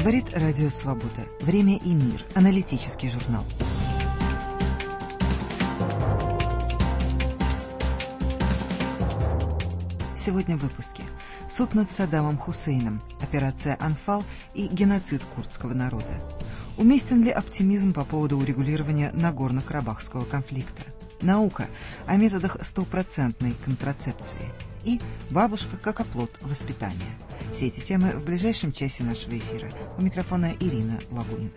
Говорит Радио Свобода. Время и мир. Аналитический журнал. Сегодня в выпуске. Суд над Саддамом Хусейном, операция «Анфал» и геноцид курдского народа. Уместен ли оптимизм по поводу урегулирования Нагорно-Карабахского конфликта? Наука о методах стопроцентной контрацепции. И бабушка как оплот воспитания. Все эти темы в ближайшем часе нашего эфира. У микрофона Ирина Лагунина.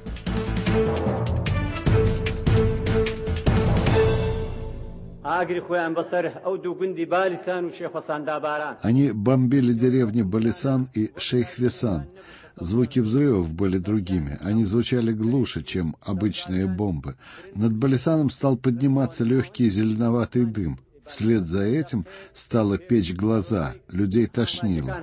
Они бомбили деревни Балисан и Шейх-Весан. Звуки взрывов были другими. Они звучали глуше, чем обычные бомбы. Над Балисаном стал подниматься легкий зеленоватый дым. Вслед за этим стало печь глаза. Людей тошнило.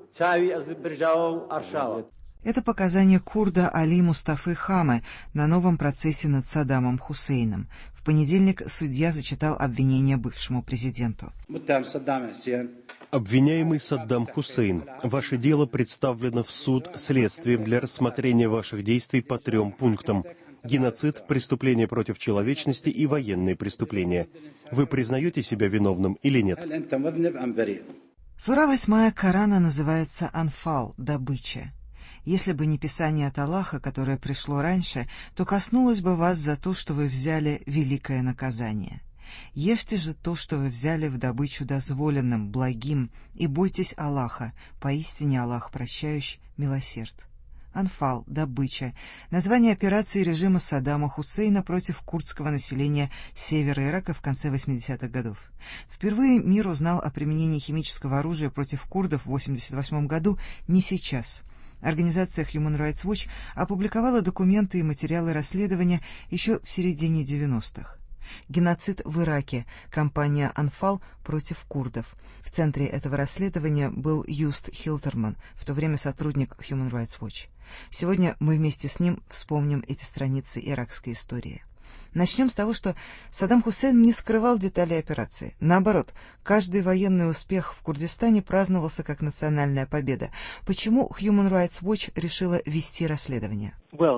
Это показания курда Али Мустафы Хамы на новом процессе над Саддамом Хусейном. В понедельник судья зачитал обвинение бывшему президенту. Обвиняемый Саддам Хусейн, ваше дело представлено в суд следствием для рассмотрения ваших действий по 3 пунктам. Геноцид, преступления против человечности и военные преступления. Вы признаете себя виновным или нет? Сура 8 Корана называется «Анфал» — добыча. Если бы не Писание от Аллаха, которое пришло раньше, то коснулось бы вас за то, что вы взяли великое наказание. Ешьте же то, что вы взяли в добычу дозволенным, благим, и бойтесь Аллаха, поистине Аллах прощающий, милосерд. Анфал, добыча, название операции режима Саддама Хусейна против курдского населения севера Ирака в конце 80-х годов. Впервые мир узнал о применении химического оружия против курдов в 1988 году не сейчас. Организация Human Rights Watch опубликовала документы и материалы расследования еще в середине 90-х. Геноцид в Ираке. Кампания «Анфал» против курдов. В центре этого расследования был Юст Хилтерман, в то время сотрудник Human Rights Watch. Сегодня мы вместе с ним вспомним эти страницы иракской истории. Начнем с того, что Саддам Хусейн не скрывал деталей операции. Наоборот, каждый военный успех в Курдистане праздновался как национальная победа. Почему Human Rights Watch решила вести расследование?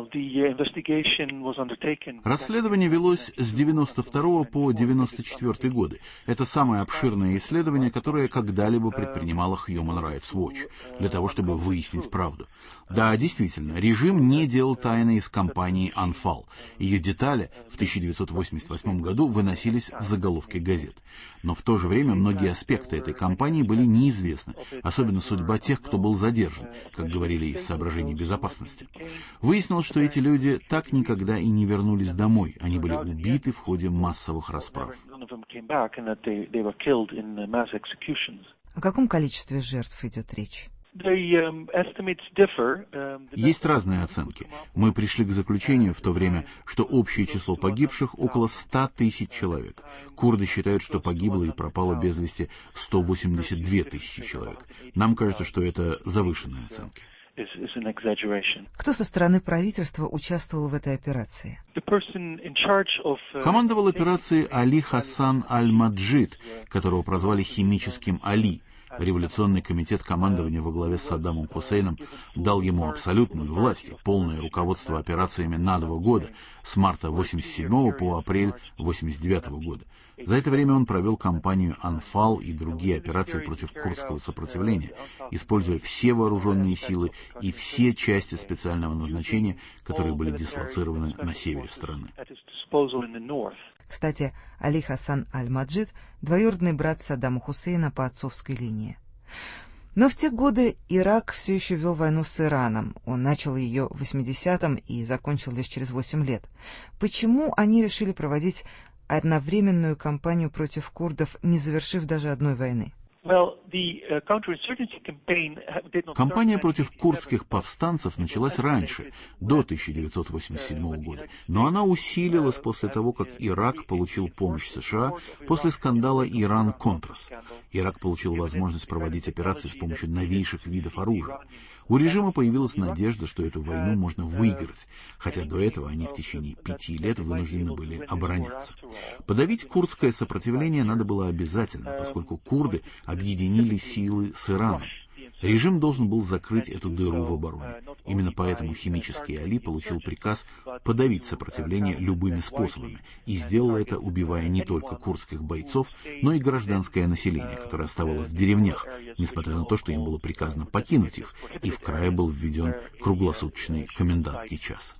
Расследование велось с 92 по 94 годы. Это самое обширное исследование, которое когда-либо предпринимала Human Rights Watch, для того, чтобы выяснить правду. Да, действительно, режим не делал тайны из кампании «Анфал». Ее детали в 1988 году выносились в заголовки газет. Но в то же время многие аспекты этой кампании были неизвестны, особенно судьба тех, кто был задержан, как говорили из соображений безопасности. Выяснилось, что эти люди так никогда и не вернулись домой. Они были убиты в ходе массовых расправ. О каком количестве жертв идет речь? Есть разные оценки. Мы пришли к заключению в то время, что общее число погибших около 100 тысяч человек. Курды считают, что погибло и пропало без вести 182 тысячи человек. Нам кажется, что это завышенные оценки. Кто со стороны правительства участвовал в этой операции? Командовал операцией Али Хасан Аль-Маджид, которого прозвали химическим Али. Революционный комитет командования во главе с Саддамом Хусейном дал ему абсолютную власть и полное руководство операциями на 2 года, с марта 1987 по апрель 1989 года. За это время он провел кампанию «Анфал» и другие операции против курдского сопротивления, используя все вооруженные силы и все части специального назначения, которые были дислоцированы на севере страны. Кстати, Али Хасан Аль-Маджид – двоюродный брат Саддама Хусейна по отцовской линии. Но в те годы Ирак все еще вел войну с Ираном. Он начал ее в 80-м и закончил лишь через 8 лет. Почему они решили проводить одновременную кампанию против курдов, не завершив даже одной войны? Кампания против курдских повстанцев началась раньше, до 1987 года, но она усилилась после того, как Ирак получил помощь США после скандала Иран-Контрас. Ирак получил возможность проводить операции с помощью новейших видов оружия. У режима появилась надежда, что эту войну можно выиграть, хотя до этого они в течение 5 лет вынуждены были обороняться. Подавить курдское сопротивление надо было обязательно, поскольку курды объединили силы с Ираном. Режим должен был закрыть эту дыру в обороне. Именно поэтому химический Али получил приказ подавить сопротивление любыми способами, и сделал это, убивая не только курдских бойцов, но и гражданское население, которое оставалось в деревнях, несмотря на то, что им было приказано покинуть их, и в крае был введен круглосуточный комендантский час.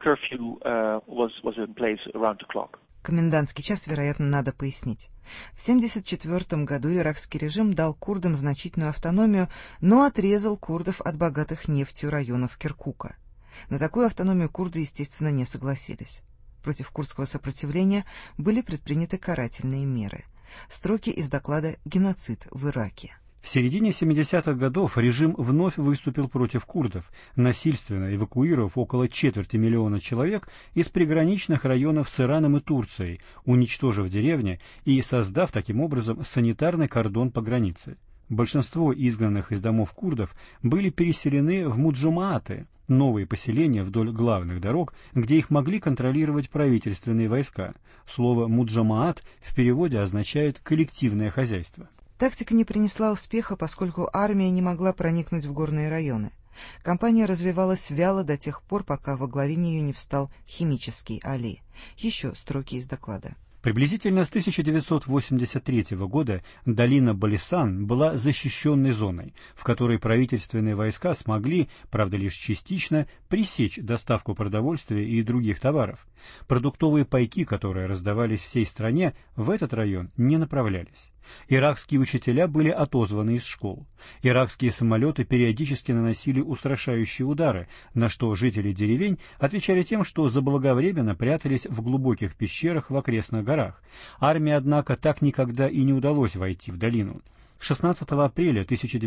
Комендантский час, вероятно, надо пояснить. В 1974 году иракский режим дал курдам значительную автономию, но отрезал курдов от богатых нефтью районов Киркука. На такую автономию курды, естественно, не согласились. Против курдского сопротивления были предприняты карательные меры. Строки из доклада «Геноцид в Ираке». В середине 70-х годов режим вновь выступил против курдов, насильственно эвакуировав около 250 000 человек из приграничных районов с Ираном и Турцией, уничтожив деревни и создав таким образом санитарный кордон по границе. Большинство изгнанных из домов курдов были переселены в муджамааты, новые поселения вдоль главных дорог, где их могли контролировать правительственные войска. Слово «муджамаат» в переводе означает «коллективное хозяйство». Тактика не принесла успеха, поскольку армия не могла проникнуть в горные районы. Кампания развивалась вяло до тех пор, пока во главе нее не встал химический Али. Еще строки из доклада. Приблизительно с 1983 года долина Балисан была защищенной зоной, в которой правительственные войска смогли, правда лишь частично, пресечь доставку продовольствия и других товаров. Продуктовые пайки, которые раздавались всей стране, в этот район не направлялись. Иракские учителя были отозваны из школ. Иракские самолеты периодически наносили устрашающие удары, на что жители деревень отвечали тем, что заблаговременно прятались в глубоких пещерах в окрестных горах. Армии, однако, так никогда и не удалось войти в долину. 16 апреля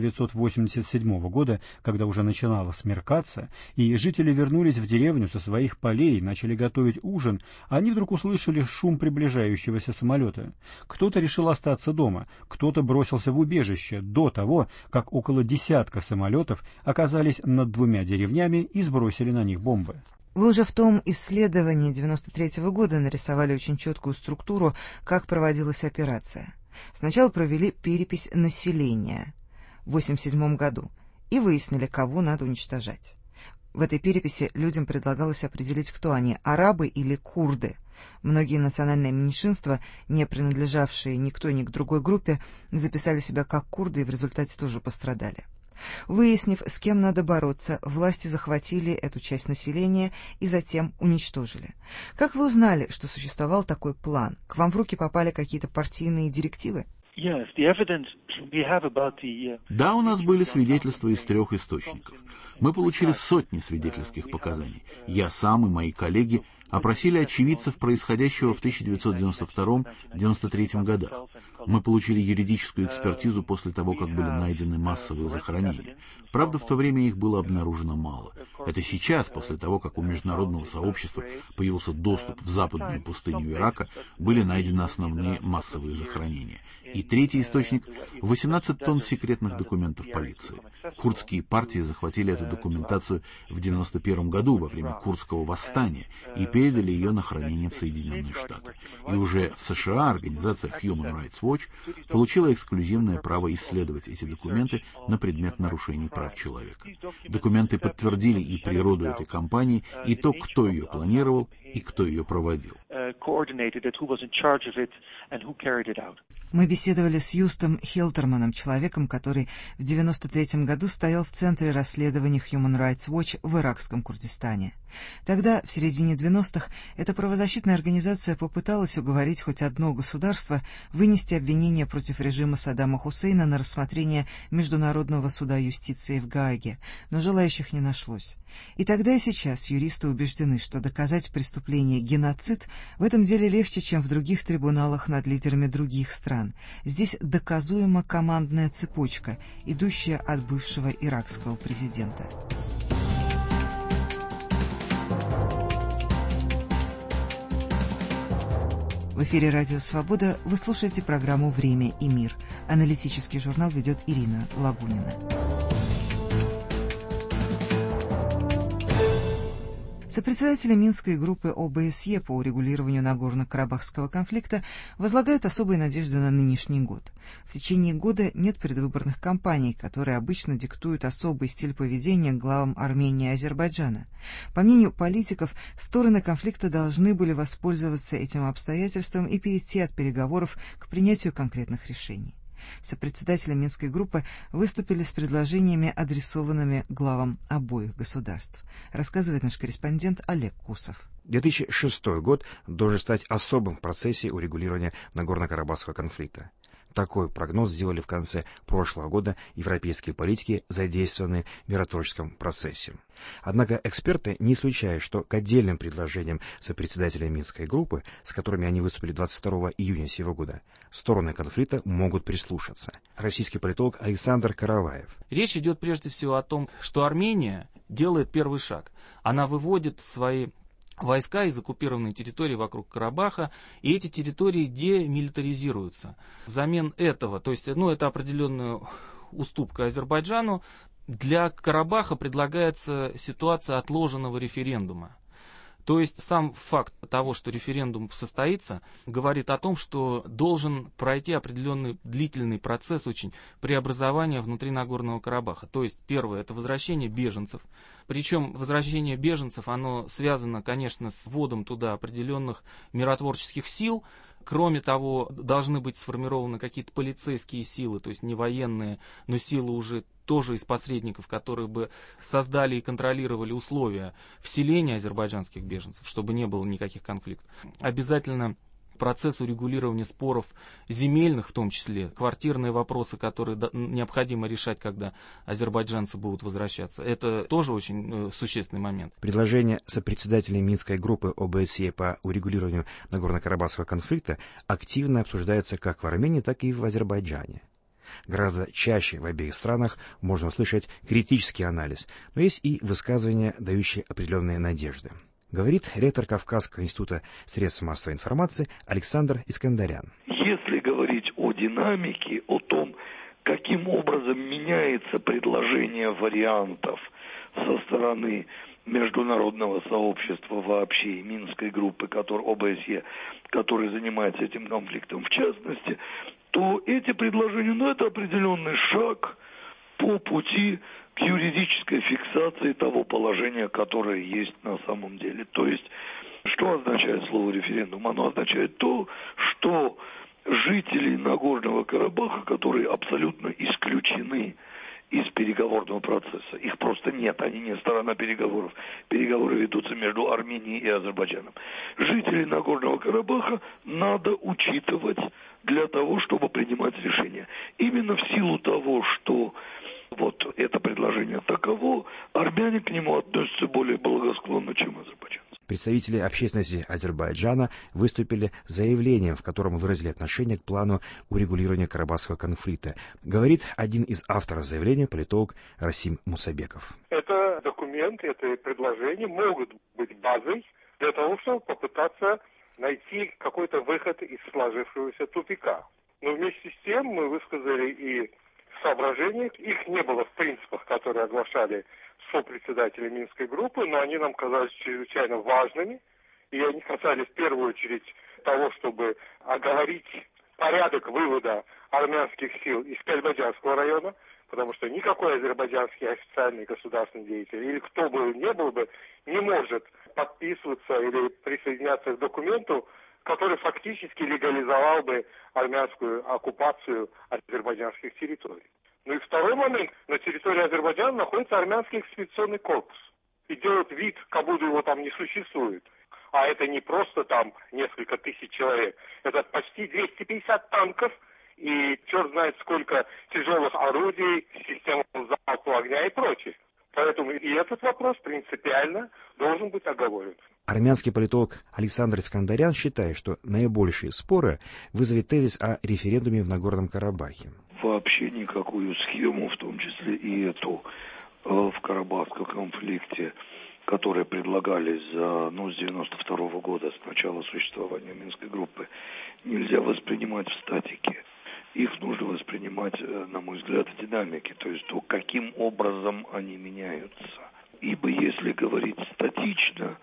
1987 года, когда уже начинало смеркаться, и жители вернулись в деревню со своих полей и начали готовить ужин, они вдруг услышали шум приближающегося самолета. Кто-то решил остаться дома, кто-то бросился в убежище до того, как около десятка самолетов оказались над двумя деревнями и сбросили на них бомбы. Вы уже в том исследовании 1993 года нарисовали очень четкую структуру, как проводилась операция. Сначала провели перепись населения в 1987 году и выяснили, кого надо уничтожать. В этой переписи людям предлагалось определить, кто они – арабы или курды. Многие национальные меньшинства, не принадлежавшие ни к той, ни к другой группе, записали себя как курды и в результате тоже пострадали. Выяснив, с кем надо бороться, власти захватили эту часть населения и затем уничтожили. Как вы узнали, что существовал такой план? К вам в руки попали какие-то партийные директивы? Да, у нас были свидетельства из 3 источников. Мы получили сотни свидетельских показаний. Я сам и мои коллеги опросили очевидцев происходящего в 1992-1993 годах. Мы получили юридическую экспертизу после того, как были найдены массовые захоронения. Правда, в то время их было обнаружено мало. Это сейчас, после того, как у международного сообщества появился доступ в западную пустыню Ирака, были найдены основные массовые захоронения. И 3-й источник – 18 тонн секретных документов полиции. Курдские партии захватили эту документацию в 1991 году во время курдского восстания и передали ее на хранение в Соединенные Штаты. И уже в США организация Human Rights Watch получила эксклюзивное право исследовать эти документы на предмет нарушений прав человека. Документы подтвердили и природу этой кампании, и то, кто ее планировал и кто ее проводил. Мы беседовали с Юстом Хилтерманом, человеком, который в 1993 году стоял в центре расследования Human Rights Watch в иракском Курдистане. Тогда, в середине 90-х, эта правозащитная организация попыталась уговорить хоть одно государство вынести обвинение против режима Саддама Хусейна на рассмотрение Международного суда юстиции в Гааге, но желающих не нашлось. И тогда и сейчас юристы убеждены, что доказать преступление геноцид в этом деле легче, чем в других трибуналах над лидерами других стран. Здесь доказуема командная цепочка, идущая от бывшего иракского президента. В эфире «Радио Свобода» вы слушаете программу «Время и мир». Аналитический журнал ведет Ирина Лагунина. Сопредседатели Минской группы ОБСЕ по урегулированию Нагорно-Карабахского конфликта возлагают особые надежды на нынешний год. В течение года нет предвыборных кампаний, которые обычно диктуют особый стиль поведения главам Армении и Азербайджана. По мнению политиков, стороны конфликта должны были воспользоваться этим обстоятельством и перейти от переговоров к принятию конкретных решений. Сопредседатели Минской группы выступили с предложениями, адресованными главам обоих государств, рассказывает наш корреспондент Олег Кусов. 2006 год должен стать особым в процессе урегулирования Нагорно-Карабахского конфликта. Такой прогноз сделали в конце прошлого года европейские политики, задействованные в миротворческом процессе. Однако эксперты не исключают, что к отдельным предложениям сопредседателей Минской группы, с которыми они выступили 22 июня сего года, стороны конфликта могут прислушаться. Российский политолог Александр Караваев. Речь идет прежде всего о том, что Армения делает первый шаг. Она выводит свои войска из оккупированной территории вокруг Карабаха, и эти территории демилитаризируются. Взамен этого, то есть, это определенная уступка Азербайджану, для Карабаха предлагается ситуация отложенного референдума. То есть сам факт того, что референдум состоится, говорит о том, что должен пройти определенный длительный процесс очень преобразования внутри Нагорного Карабаха. То есть первое — это возвращение беженцев. Причем возвращение беженцев, оно связано, конечно, с вводом туда определенных миротворческих сил. Кроме того, должны быть сформированы какие-то полицейские силы, то есть не военные, но силы уже тоже из посредников, которые бы создали и контролировали условия вселения азербайджанских беженцев, чтобы не было никаких конфликтов. Обязательно процесс урегулирования споров земельных, в том числе, квартирные вопросы, которые необходимо решать, когда азербайджанцы будут возвращаться. Это тоже очень существенный момент. Предложение сопредседателей Минской группы ОБСЕ по урегулированию Нагорно-Карабахского конфликта активно обсуждается как в Армении, так и в Азербайджане. Гораздо чаще в обеих странах можно услышать критический анализ, но есть и высказывания, дающие определенные надежды. Говорит ректор Кавказского института средств массовой информации Александр Искандарян. Если говорить о динамике, о том, каким образом меняется предложение вариантов со стороны международного сообщества вообще и Минской группы, ОБСЕ, которая занимается этим конфликтом в частности, то эти предложения, это определенный шаг по пути к юридической фиксации того положения, которое есть на самом деле. То есть, что означает слово референдум? Оно означает то, что жители Нагорного Карабаха, которые абсолютно исключены из переговорного процесса, их просто нет, они не сторона переговоров. Переговоры ведутся между Арменией и Азербайджаном. Жителей Нагорного Карабаха надо учитывать для того, чтобы принимать решения. Именно в силу того, что это предложение таково, армяне к нему относятся более благосклонно, чем азербайджанцы. Представители общественности Азербайджана выступили с заявлением, в котором выразили отношение к плану урегулирования Карабахского конфликта. Говорит один из авторов заявления, политолог Расим Мусабеков. Это документ, это предложение могут быть базой для того, чтобы попытаться найти какой-то выход из сложившегося тупика. Но вместе с тем мы высказали и соображения, их не было в принципах, которые оглашали сопредседатели Минской группы, но они нам казались чрезвычайно важными, и они касались в первую очередь того, чтобы оговорить порядок вывода армянских сил из Кальбаджанского района, потому что никакой азербайджанский официальный государственный деятель, или кто бы ни был бы, не может подписываться или присоединяться к документу, который фактически легализовал бы армянскую оккупацию азербайджанских территорий. Ну и второй момент. На территории Азербайджана находится армянский экспедиционный корпус. И делают вид, как будто его там не существует. А это не просто там несколько тысяч человек. Это почти 250 танков и черт знает сколько тяжелых орудий, систем залпового огня и прочее. Поэтому и этот вопрос принципиально должен быть оговорен. Армянский политолог Александр Искандарян считает, что наибольшие споры вызовет тезис о референдуме в Нагорном Карабахе. Вообще никакую схему, в том числе и эту в Карабахском конфликте, которые предлагались с 92 года, с начала существования Минской группы, нельзя воспринимать в статике. Их нужно воспринимать, на мой взгляд, в динамике, то есть то, каким образом они меняются. ибо если говорить статично,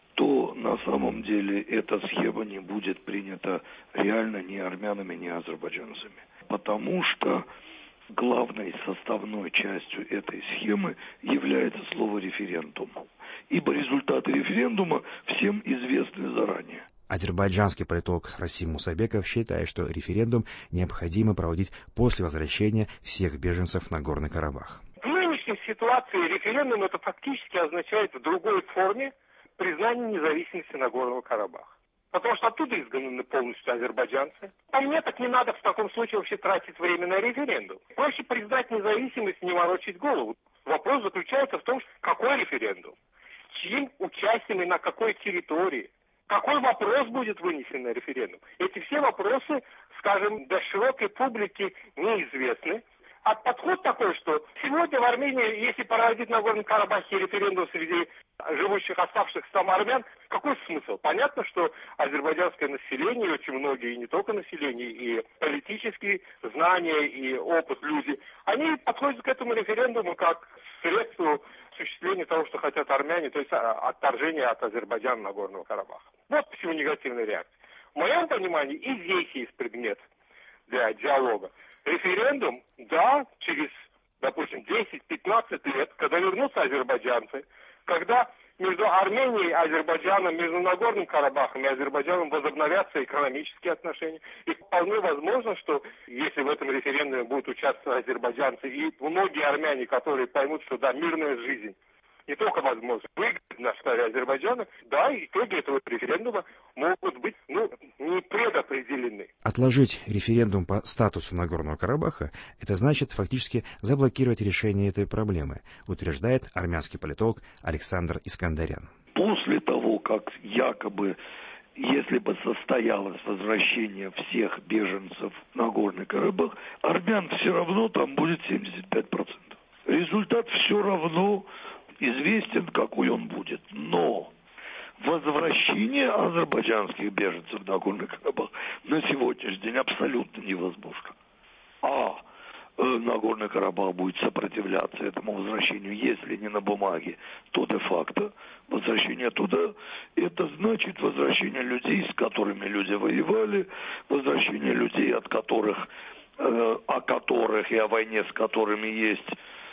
то на самом деле эта схема не будет принята реально ни армянами, ни азербайджанцами. Потому что главной составной частью этой схемы является слово «референдум». Ибо результаты референдума всем известны заранее. Азербайджанский политолог Расим Мусабеков считает, что референдум необходимо проводить после возвращения всех беженцев на Горный Карабах. В нынешней ситуации референдум это фактически означает в другой форме признание независимости Нагорного Карабаха. Потому что оттуда изгнаны полностью азербайджанцы. По мне, так не надо в таком случае вообще тратить время на референдум. Проще признать независимость, не ворочать голову. Вопрос заключается в том, какой референдум, чьим участием и на какой территории, какой вопрос будет вынесен на референдум. Эти все вопросы, скажем, для широкой публики неизвестны. А подход такой, что сегодня в Армении, если проводить на Горном Карабахе референдум среди живущих оставшихся там армян, какой смысл? Понятно, что азербайджанское население, очень многие, и не только население, и политические знания, и опыт люди, они подходят к этому референдуму как средству осуществления того, что хотят армяне, то есть отторжения от Азербайджана на Горного Карабаха. Вот почему негативная реакция. В моем понимании и здесь есть предмет для диалога. Референдум, да, через, допустим, 10-15 лет, когда вернутся азербайджанцы, когда между Арменией и Азербайджаном, между Нагорным Карабахом и Азербайджаном возобновятся экономические отношения. И вполне возможно, что если в этом референдуме будут участвовать азербайджанцы и многие армяне, которые поймут, что да, мирная жизнь не только возможно выгодна в стороне Азербайджана, да, итоги этого референдума могут быть, не предопределены. Отложить референдум по статусу Нагорного Карабаха – это значит фактически заблокировать решение этой проблемы, утверждает армянский политолог Александр Искандарян. После того, как якобы, если бы состоялось возвращение всех беженцев на Горный Карабах, армян все равно там будет 75%. Результат все равно известен, какой он будет. Но возвращение азербайджанских беженцев на Горный Карабах на сегодняшний день абсолютно невозможно. А Нагорный Карабах будет сопротивляться этому возвращению, если не на бумаге, то де-факто. Возвращение туда, это значит возвращение людей, с которыми люди воевали, возвращение людей, о которых и о войне, с которыми есть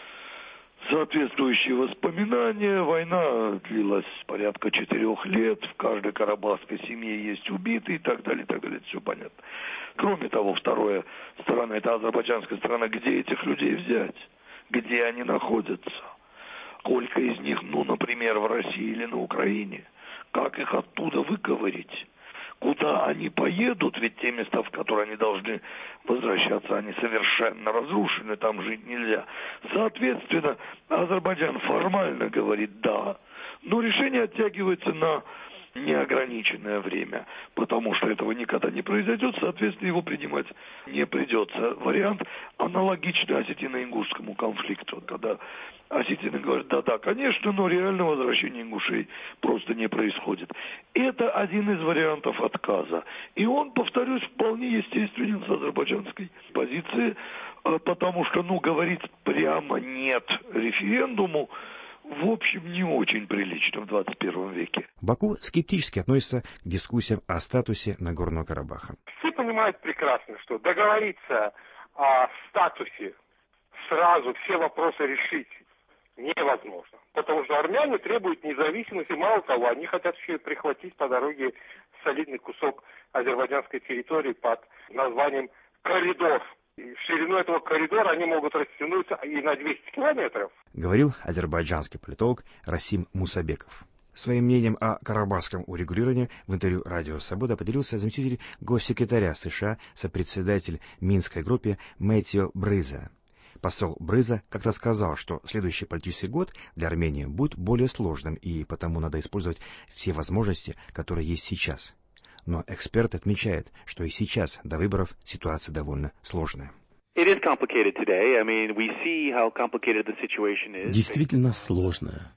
соответствующие воспоминания. Война длилась порядка 4 лет, в каждой карабахской семье есть убитые и так далее, это все понятно. Кроме того, вторая сторона, это азербайджанская сторона, где этих людей взять, где они находятся, сколько из них, например, в России или на Украине, как их оттуда выковырить. Куда они поедут, ведь те места, в которые они должны возвращаться, они совершенно разрушены, там жить нельзя. Соответственно, Азербайджан формально говорит «да», но решение оттягивается на неограниченное время, потому что этого никогда не произойдет, соответственно, его принимать не придется. Вариант аналогичный осетино-ингушскому конфликту, когда осетины говорят, да, конечно, но реального возвращения ингушей просто не происходит. Это один из вариантов отказа. И он, повторюсь, вполне естественен с азербайджанской позиции, потому что, говорить прямо «нет» референдуму, в общем, не очень прилично в 21 веке. Баку скептически относится к дискуссиям о статусе Нагорного Карабаха. Все понимают прекрасно, что договориться о статусе сразу, все вопросы решить невозможно. Потому что армяне требуют независимости, мало того, они хотят еще и прихватить по дороге солидный кусок азербайджанской территории под названием «Коридор». В ширину этого коридора они могут растянуться и на 200 километров. Говорил азербайджанский политолог Расим Мусабеков. Своим мнением о карабахском урегулировании в интервью «Радио Свобода» поделился заместитель госсекретаря США, сопредседатель Минской группе Мэтью Брыза. Посол Брыза как-то сказал, что следующий политический год для Армении будет более сложным, и потому надо использовать все возможности, которые есть сейчас. Но эксперт отмечает, что и сейчас до выборов ситуация довольно сложная. Действительно сложная.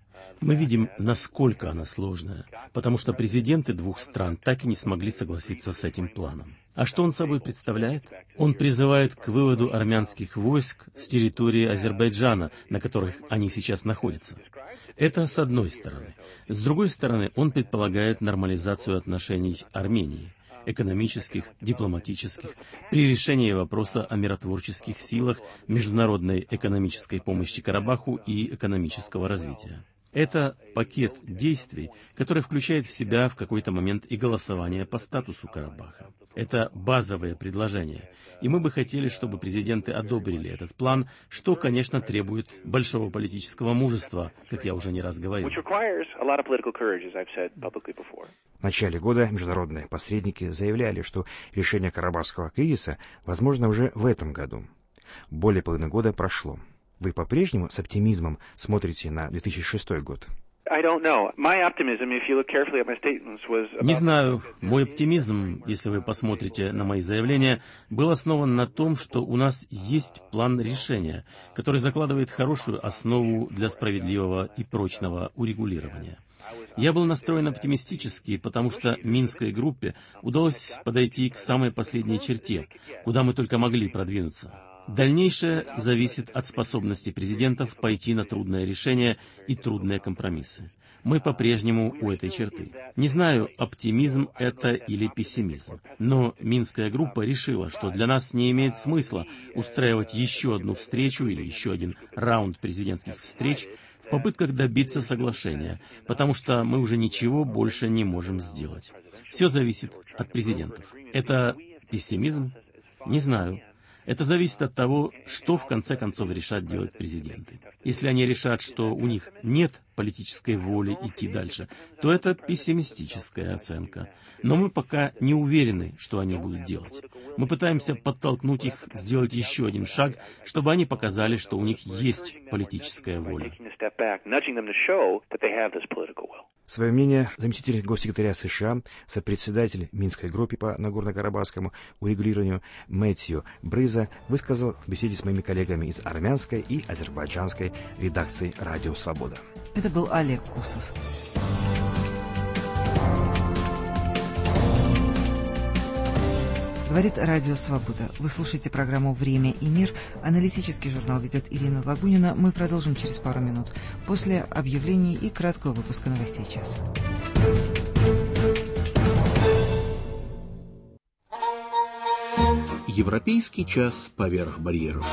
Мы видим, насколько она сложная, потому что президенты двух стран так и не смогли согласиться с этим планом. А что он собой представляет? Он призывает к выводу армянских войск с территории Азербайджана, на которых они сейчас находятся. Это с одной стороны. С другой стороны, он предполагает нормализацию отношений Армении, экономических, дипломатических, при решении вопроса о миротворческих силах, международной экономической помощи Карабаху и экономического развития. Это пакет действий, который включает в себя в какой-то момент и голосование по статусу Карабаха. Это базовое предложение, и мы бы хотели, чтобы президенты одобрили этот план, что, конечно, требует большого политического мужества, как я уже не раз говорил. В начале года международные посредники заявляли, что решение карабахского кризиса возможно уже в этом году. Более половины года прошло. Вы по-прежнему с оптимизмом смотрите на 2006 год? Не знаю. Мой оптимизм, если вы посмотрите на мои заявления, был основан на том, что у нас есть план решения, который закладывает хорошую основу для справедливого и прочного урегулирования. Я был настроен оптимистически, потому что Минской группе удалось подойти к самой последней черте, куда мы только могли продвинуться. Дальнейшее зависит от способности президентов пойти на трудное решение и трудные компромиссы. Мы по-прежнему у этой черты. Не знаю, оптимизм это или пессимизм, но Минская группа решила, что для нас не имеет смысла устраивать еще одну встречу или еще один раунд президентских встреч в попытках добиться соглашения, потому что мы уже ничего больше не можем сделать. Все зависит от президентов. Это пессимизм? Не знаю. Это зависит от того, что в конце концов решат делать президенты. Если они решат, что у них нет политической воли идти дальше, то это пессимистическая оценка. Но мы пока не уверены, что они будут делать. Мы пытаемся подтолкнуть их сделать еще один шаг, чтобы они показали, что у них есть политическая воля. Свое мнение заместитель госсекретаря США, сопредседатель Минской группы по Нагорно-Карабахскому урегулированию Мэтью Брыза высказал в беседе с моими коллегами из армянской и азербайджанской редакции «Радио Свобода». Это был Олег Кусов. Говорит Радио Свобода. Вы слушаете программу «Время и мир». Аналитический журнал ведет Ирина Лагунина. Мы продолжим через пару минут после объявлений и краткого выпуска новостей часа. Европейский час поверх барьеров.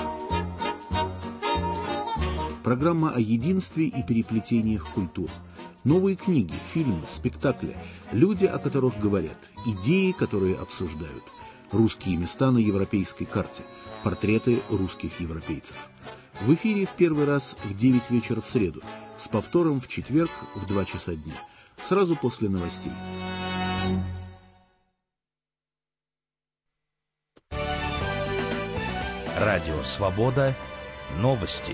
Программа о единстве и переплетениях культур. Новые книги, фильмы, спектакли, люди, о которых говорят, идеи, которые обсуждают. Русские места на европейской карте. Портреты русских европейцев. В эфире в первый раз в 9 вечера в среду, с повтором в четверг в 2 часа дня. Сразу после новостей. Радио Свобода. Новости.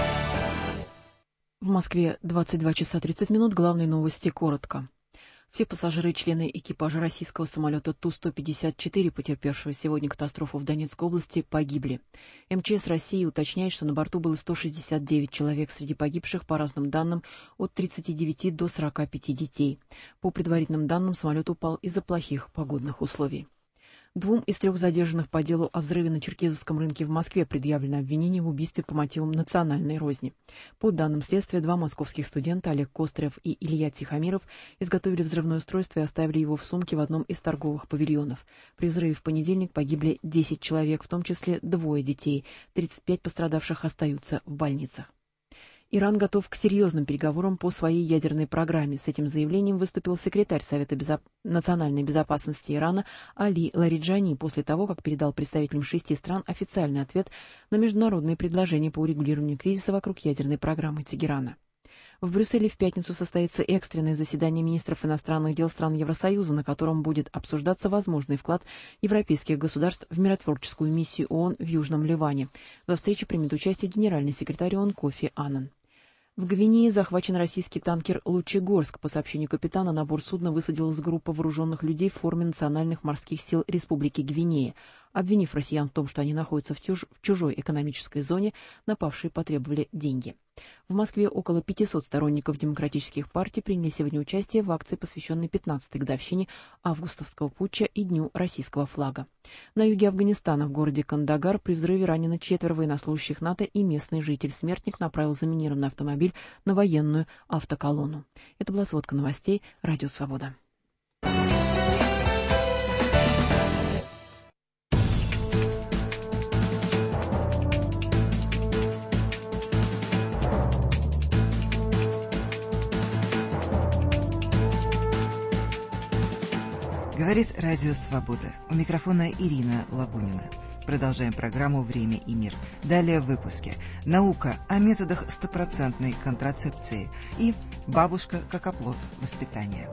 В Москве 22 часа 30 минут. Главные новости коротко. Все пассажиры и члены экипажа российского самолета Ту-154, потерпевшего сегодня катастрофу в Донецкой области, погибли. МЧС России уточняет, что на борту было 169 человек, среди погибших, по разным данным, от 39 до 45 детей. По предварительным данным, самолет упал из-за плохих погодных условий. 2 из 3 задержанных по делу о взрыве на Черкизовском рынке в Москве предъявлено обвинение в убийстве по мотивам национальной розни. По данным следствия, 2 московских студента, Олег Кострев и Илья Тихомиров, изготовили взрывное устройство и оставили его в сумке в одном из торговых павильонов. При взрыве в понедельник погибли 10 человек, в том числе 2 детей. 35 пострадавших остаются в больницах. Иран готов к серьезным переговорам по своей ядерной программе. С этим заявлением выступил секретарь Совета национальной безопасности Ирана Али Лариджани после того, как передал представителям 6 стран официальный ответ на международные предложения по урегулированию кризиса вокруг ядерной программы Тегерана. В Брюсселе в пятницу состоится экстренное заседание министров иностранных дел стран Евросоюза, на котором будет обсуждаться возможный вклад европейских государств в миротворческую миссию ООН в Южном Ливане. Во встрече примет участие генеральный секретарь ООН Кофи Аннан. В Гвинее захвачен российский танкер «Лучегорск». По сообщению капитана, на борт судна высадилась группа вооруженных людей в форме национальных морских сил Республики Гвинея. Обвинив россиян в том, что они находятся в чужой экономической зоне, напавшие потребовали деньги. В Москве около 500 сторонников демократических партий приняли сегодня участие в акции, посвященной 15-й годовщине августовского путча и Дню российского флага. На юге Афганистана, в городе Кандагар, при взрыве ранено 4 военнослужащих НАТО, и местный житель-смертник направил заминированный автомобиль на военную автоколонну. Это была сводка новостей «Радио Свобода». Говорит Радио Свобода. У микрофона Ирина Лагунина. Продолжаем программу «Время и мир». Далее в выпуске. Наука о методах стопроцентной контрацепции и бабушка как оплот воспитания.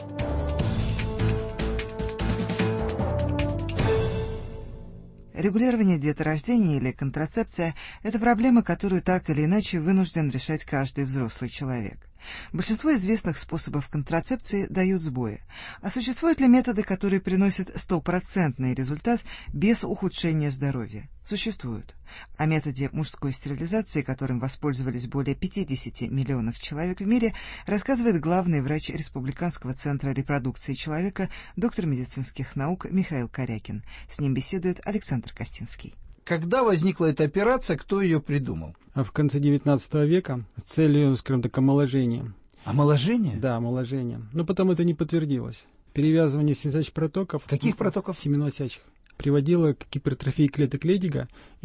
Регулирование деторождения или контрацепция – это проблема, которую так или иначе вынужден решать каждый взрослый человек. Большинство известных способов контрацепции дают сбои. А существуют ли методы, которые приносят стопроцентный результат без ухудшения здоровья? Существуют. О методе мужской стерилизации, которым воспользовались более 50 миллионов человек в мире, рассказывает главный врач Республиканского центра репродукции человека, доктор медицинских наук Михаил Корякин. С ним беседует Александр Костинский. Когда возникла эта операция, кто ее придумал? В конце XIX века с целью, скажем так, омоложения. Омоложение? Да, омоложение. Но потом это не подтвердилось. Перевязывание семенносячих протоков. Каких протоков? Семенносячих. Приводило к гипертрофии клеток Лейдига,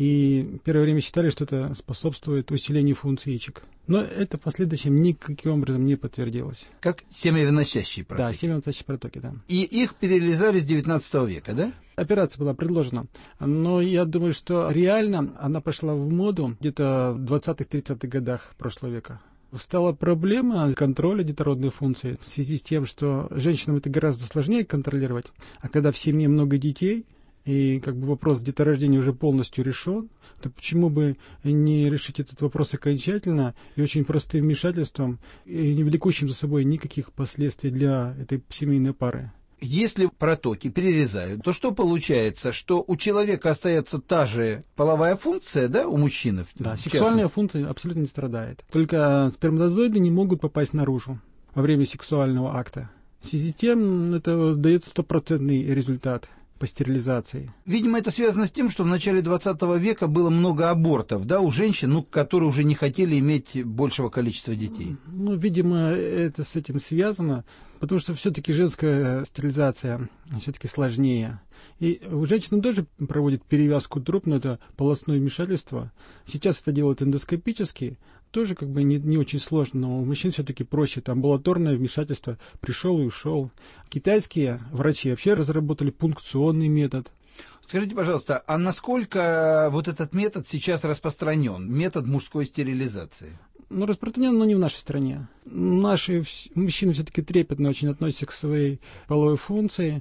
и первое время считали, что это способствует усилению функций яичек. Но это в последующем никаким образом не подтвердилось. Как семявыносящие протоки? Да, семявыносящие протоки, да. И их перерезали с XIX века, да? Операция была предложена, но я думаю, что реально она пошла в моду где-то в 20-30-х годах прошлого века. Стала проблема контроля детородной функции в связи с тем, что женщинам это гораздо сложнее контролировать, а когда в семье много детей, и как бы вопрос деторождения уже полностью решен, то почему бы не решить этот вопрос окончательно и очень простым вмешательством, и не влекущим за собой никаких последствий для этой семейной пары? Если протоки перерезают, то что получается? Что у человека остается та же половая функция, да, у мужчины? Да, сексуальная функция абсолютно не страдает. Только сперматозоиды не могут попасть наружу во время сексуального акта. В связи с тем это дает стопроцентный результат по стерилизации. Видимо, это связано с тем, что в начале 20 века было много абортов, да, у женщин, которые уже не хотели иметь большего количества детей. Видимо, это с этим связано, потому что все-таки женская стерилизация все-таки сложнее. И женщины тоже проводят перевязку труб, но это полостное вмешательство. Сейчас это делают эндоскопически, тоже как бы не очень сложно, но у мужчин все-таки проще. Там амбулаторное вмешательство, пришел и ушел. Китайские врачи вообще разработали пункционный метод. Скажите, пожалуйста, а насколько вот этот метод сейчас распространен, метод мужской стерилизации? Распространен, но не в нашей стране. Наши мужчины все-таки трепетно очень относятся к своей половой функции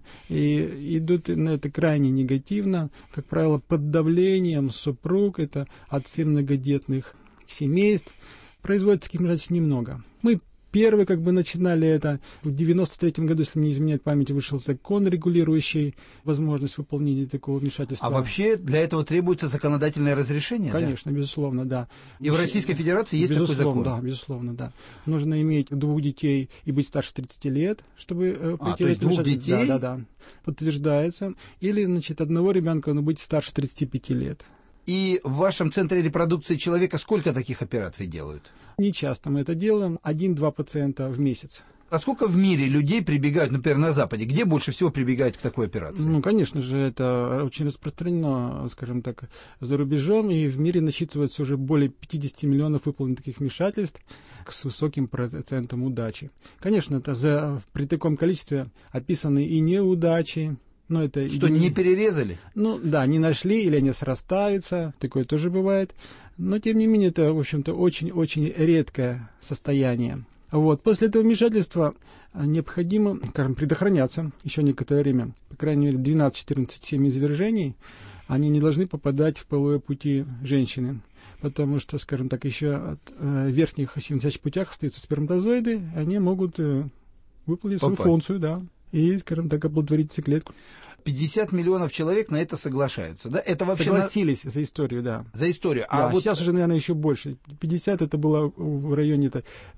и идут на это крайне негативно. Как правило, под давлением супруг, это отцы многодетных семейств. Производят таких вмешательств немного. Мы первые начинали это. В 93-м году, если мне не изменяет память, вышел закон, регулирующий возможность выполнения такого вмешательства. А вообще для этого требуется законодательное разрешение? Конечно, да? Безусловно, да. И в Российской Федерации есть такой закон? Да, безусловно, да. Нужно иметь 2 детей и быть старше 30 лет, чтобы прийти то есть 2 детей? Да. Подтверждается. Или, одного ребенка, но быть старше 35 лет. И в вашем центре репродукции человека сколько таких операций делают? Не часто мы это делаем, 1-2 пациента в месяц. А сколько в мире людей прибегают, например, на Западе? Где больше всего прибегают к такой операции? Конечно же, это очень распространено, скажем так, за рубежом, и в мире насчитывается уже более 50 миллионов выполненных таких вмешательств с высоким процентом удачи. Конечно, при таком количестве описаны и неудачи. Это что, не перерезали? Да, не нашли или они срастаются, такое тоже бывает. Но, тем не менее, это, в общем-то, очень-очень редкое состояние. После этого вмешательства необходимо, предохраняться еще некоторое время. По крайней мере, 12-14 семяизвержений, они не должны попадать в половые пути женщины. Потому что, скажем так, еще от верхних семенносящих путях остаются сперматозоиды, они могут выполнить свою функцию, да. И, скажем так, оплодотворить клетку. 50 миллионов человек на это соглашаются, да? Это вообще согласились за историю, да. За историю. Да, вот сейчас уже, наверное, еще больше. 50 это было в районе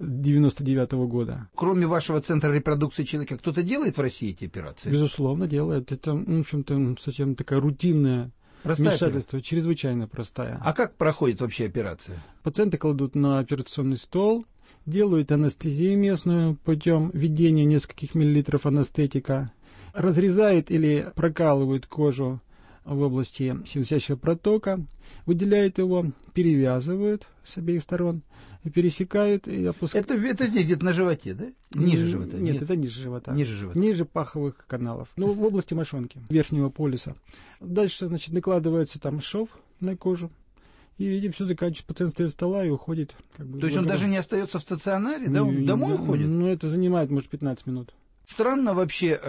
99-го года. Кроме вашего центра репродукции человека, кто-то делает в России эти операции? Безусловно, делает. Это, в общем-то, совсем такая рутинная вмешательство, чрезвычайно простая. А как проходит вообще операция? Пациенты кладут на операционный стол, делают анестезию местную путем введения нескольких миллилитров анестетика, разрезают или прокалывают кожу в области синусящего протока, выделяют его, перевязывают с обеих сторон, пересекают и опускают. Это здесь где-то на животе, да? Ниже живота? Нет, это ниже живота. Ниже живота. Ниже паховых каналов. Ну, в области мошонки, верхнего полюса. Дальше, значит, накладывается там шов на кожу. И, видимо, все заканчивается. Пациент стоит от стола и уходит. То есть он даже не остается в стационаре, да? Он домой уходит? Ну, это занимает, может, 15 минут. Странно вообще,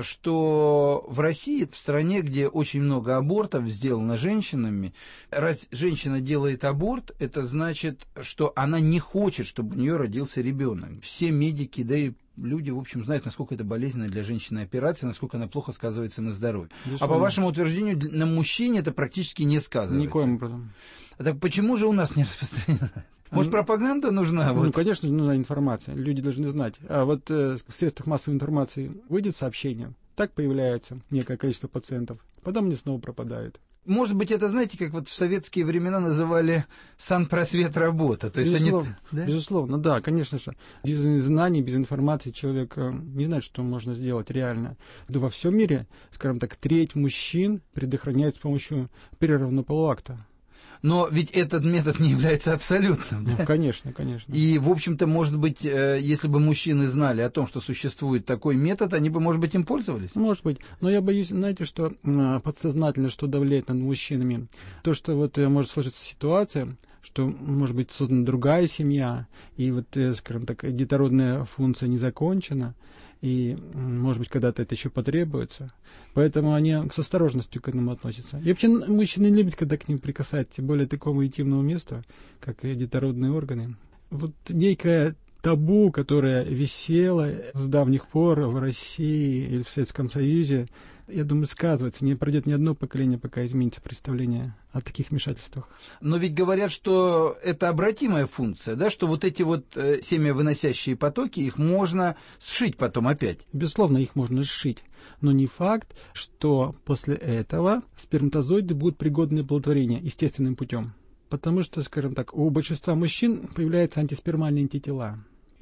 что в России, в стране, где очень много абортов сделано женщинами, раз женщина делает аборт, это значит, что она не хочет, чтобы у нее родился ребенок. Все медики, да и люди, в общем, знают, насколько это болезненная для женщины операция, насколько она плохо сказывается на здоровье. А по вашему утверждению, на мужчине это практически не сказывается. Никоим образом. Так почему же у нас не распространено? Может, пропаганда нужна? Ну, конечно, нужна информация. Люди должны знать. А вот в средствах массовой информации выйдет сообщение, так появляется некое количество пациентов, потом они снова пропадают. Может быть, это, знаете, как вот в советские времена называли санпросвет работа. То есть безусловно, да? Безусловно, да, конечно же. Без знаний, без информации человек не знает, что можно сделать реально. Да во всем мире, скажем так, треть мужчин предохраняют с помощью прерывного полового акта. Но ведь этот метод не является абсолютным. Ну, да? Конечно, конечно. И, в общем-то, может быть, если бы мужчины знали о том, что существует такой метод, они бы, может быть, им пользовались? Может быть. Но я боюсь, знаете, что подсознательно, что давляет над мужчинами. То, что вот может сложиться ситуация, что может быть создана другая семья, и вот, скажем так, детородная функция не закончена, и, может быть, когда-то это еще потребуется. Поэтому они с осторожностью к этому относятся. И вообще мужчины не любят, когда к ним прикасаются, тем более такому интимному месту, как и детородные органы. Вот некое табу, которое висело с давних пор в России или в Советском Союзе, я думаю, сказывается. Не пройдет ни одно поколение, пока изменится представление о таких вмешательствах. Но ведь говорят, что это обратимая функция, да, что вот эти вот семявыносящие потоки, их можно сшить потом опять. Безусловно, их можно сшить. Но не факт, что после этого сперматозоиды будут пригодны для оплодотворения естественным путем. Потому что, скажем так, у большинства мужчин появляются антиспермальные антитела.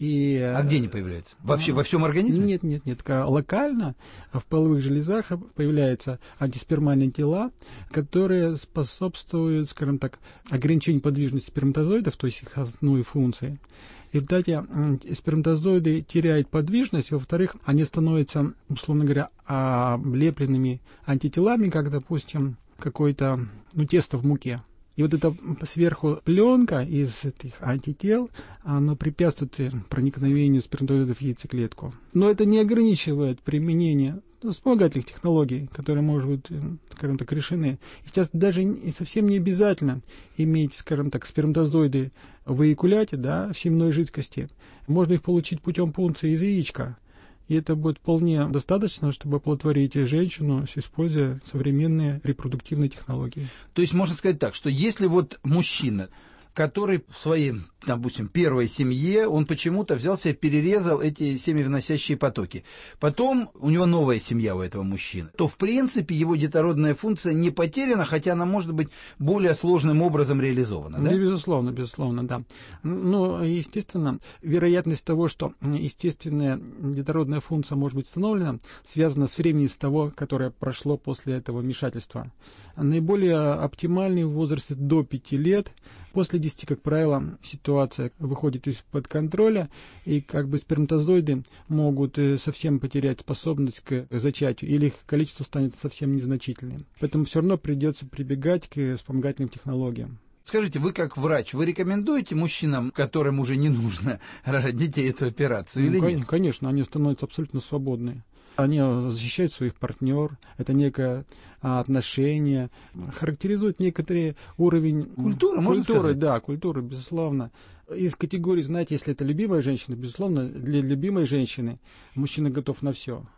А где они появляются? Вообще во всем организме? Нет. Локально в половых железах появляются антиспермальные тела, которые способствуют, скажем так, ограничению подвижности сперматозоидов, то есть их основной функции. И в результате сперматозоиды теряют подвижность, и, во-вторых, они становятся, условно говоря, облепленными антителами, как, допустим, какое-то тесто в муке. И вот эта сверху пленка из этих антител, она препятствует проникновению сперматозоидов в яйцеклетку. Но это не ограничивает применение вспомогательных технологий, которые, может быть, скажем так, решены. И сейчас даже совсем не обязательно иметь, скажем так, сперматозоиды в эякуляте, да, в семенной жидкости. Можно их получить путем пункции из яичка. И это будет вполне достаточно, чтобы оплодотворить женщину, используя современные репродуктивные технологии. То есть можно сказать так, что если вот мужчина, который в своей, допустим, первой семье, он почему-то взялся и перерезал эти семявыносящие потоки. Потом у него новая семья у этого мужчины. То, в принципе, его детородная функция не потеряна, хотя она может быть более сложным образом реализована. Да? Безусловно, да. Ну, естественно, вероятность того, что естественная детородная функция может быть установлена, связана с временем с того, которое прошло после этого вмешательства. Наиболее оптимальный в возрасте до 5 лет. После 10, как правило, ситуация выходит из-под контроля, и как бы сперматозоиды могут совсем потерять способность к зачатию, или их количество станет совсем незначительным. Поэтому все равно придется прибегать к вспомогательным технологиям. Скажите, вы как врач, вы рекомендуете мужчинам, которым уже не нужно рожать детей, эту операцию или нет? Конечно, они становятся абсолютно свободны. Они защищают своих партнер, это некое отношение, характеризует некоторый уровень культуры, можно сказать? Да, культуры, безусловно. Из категории, знаете, если это любимая женщина, безусловно, для любимой женщины мужчина готов на все.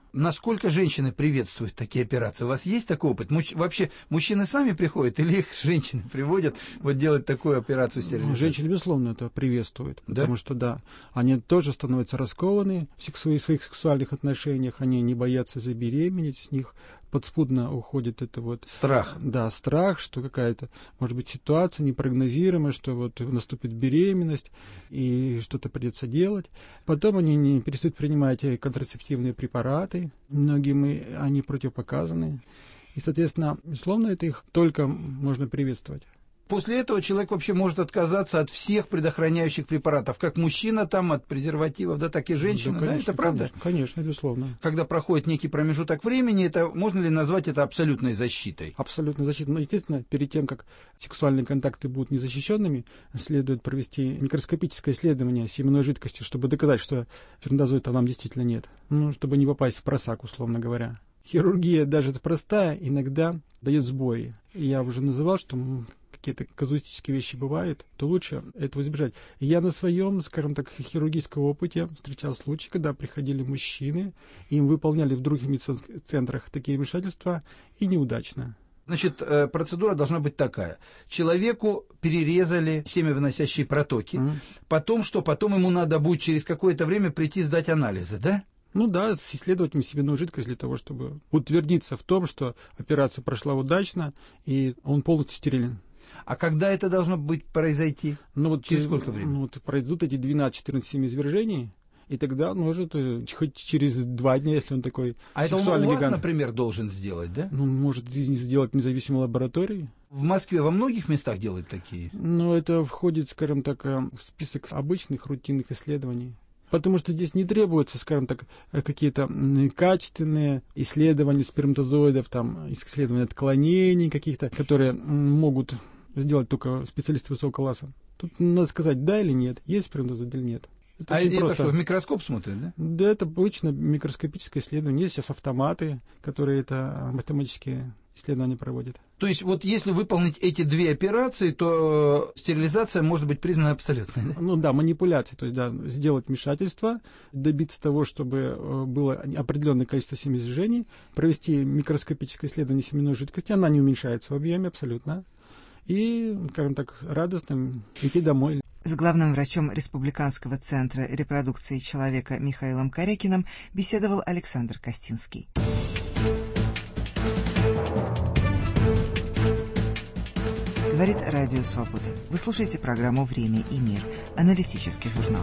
Насколько женщины приветствуют такие операции? У вас есть такой опыт? Вообще мужчины сами приходят или их женщины приводят вот делать такую операцию стерилизации? Женщины, безусловно, это приветствуют, да? Потому что, да, они тоже становятся раскованы в своих сексуальных отношениях, они не боятся забеременеть, с них подспудно уходит это вот... Страх. Да, страх, что какая-то, может быть, ситуация непрогнозируемая, что вот наступит беременность и что-то придется делать. Потом они не перестают принимать контрацептивные препараты, многим они противопоказаны. И, соответственно, безусловно, это их только можно приветствовать. После этого человек вообще может отказаться от всех предохраняющих препаратов, как мужчина там от презервативов, да, так и женщина, да, конечно, да? Это правда? Конечно, безусловно. Когда проходит некий промежуток времени, это можно ли назвать это абсолютной защитой? Абсолютной защитой. Но, естественно, перед тем, как сексуальные контакты будут незащищенными, следует провести микроскопическое исследование семенной жидкостью, чтобы доказать, что сперматозоида там действительно нет. Ну, чтобы не попасть в просак, условно говоря. Хирургия, даже простая, иногда дает сбои. Я уже называл, что какие-то казуистические вещи бывают, то лучше этого избежать. Я на своем, скажем так, хирургическом опыте встречал случаи, когда приходили мужчины, им выполняли в других медицинских центрах такие вмешательства, и неудачно. Значит, процедура должна быть такая. Человеку перерезали семявыносящие протоки, потом что? Потом ему надо будет через какое-то время прийти сдать анализы, да? Ну да, с исследователем семенную жидкость для того, чтобы утвердиться в том, что операция прошла удачно, и он полностью стерилен. А когда это должно быть произойти? Ну, вот, через сколько времени? Ну, вот пройдут эти 12-14 семяизвержений, и тогда он может хоть через 2 дня, если он такой сексуальный гигант. А это он у вас, например, должен сделать, да? Ну, может сделать в независимой лаборатории. В Москве во многих местах делают такие? Ну, это входит, скажем так, в список обычных рутинных исследований. Потому что здесь не требуются, скажем так, какие-то качественные исследования сперматозоидов, там, исследования отклонений каких-то, которые могут сделать только специалисты высокого класса. Тут надо сказать, да или нет, есть сперматозоид или нет. Это что, в микроскоп смотрят, да? Да, это обычно микроскопическое исследование. Есть сейчас автоматы, которые это автоматические исследования проводят. То есть вот если выполнить эти 2 операции, то стерилизация может быть признана абсолютной, да? Ну да, манипуляции, то есть да, сделать вмешательство, добиться того, чтобы было определенное количество семяизвержений, провести микроскопическое исследование семенной жидкости, она не уменьшается в объеме абсолютно, и, скажем так, радостно идти домой. С главным врачом Республиканского центра репродукции человека Михаилом Корякиным беседовал Александр Костинский. Говорит Радио Свобода. Вы слушаете программу «Время и мир», аналитический журнал.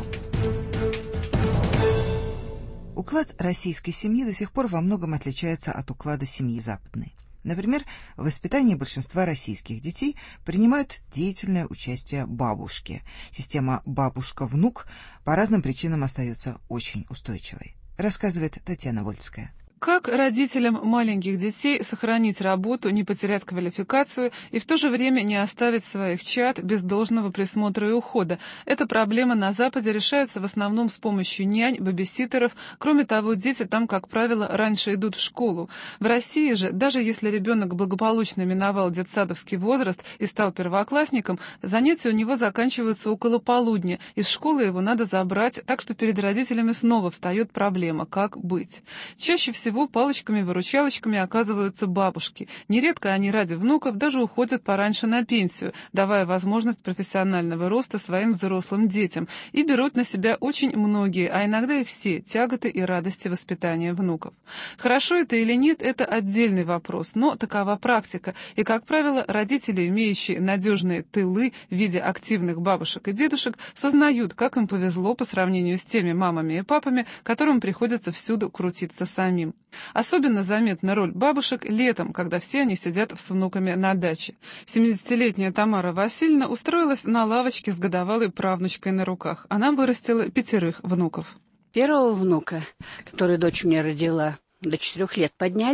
Уклад российской семьи до сих пор во многом отличается от уклада семьи западной. Например, в воспитании большинства российских детей принимают деятельное участие бабушки. Система бабушка-внук по разным причинам остается очень устойчивой, рассказывает Татьяна Вольская. Как родителям маленьких детей сохранить работу, не потерять квалификацию и в то же время не оставить своих чад без должного присмотра и ухода? Эта проблема на Западе решается в основном с помощью нянь, бэбиситеров. Кроме того, дети там, как правило, раньше идут в школу. В России же, даже если ребенок благополучно миновал детсадовский возраст и стал первоклассником, занятия у него заканчиваются около полудня. Из школы его надо забрать, так что перед родителями снова встает проблема, как быть. Чаще всего палочками-выручалочками оказываются бабушки. Нередко они ради внуков даже уходят пораньше на пенсию, давая возможность профессионального роста своим взрослым детям, и берут на себя очень многие, а иногда и все, тяготы и радости воспитания внуков. Хорошо это или нет, это отдельный вопрос, но такова практика, и, как правило, родители, имеющие надежные тылы в виде активных бабушек и дедушек, сознают, как им повезло по сравнению с теми мамами и папами, которым приходится всюду крутиться самим. Особенно заметна роль бабушек летом, когда все они сидят с внуками на даче. 70-летняя Тамара Васильевна устроилась на лавочке с годовалой правнучкой на руках. Она вырастила 5 внуков. Первого внука, который дочь мне родила, до 4 лет подняли,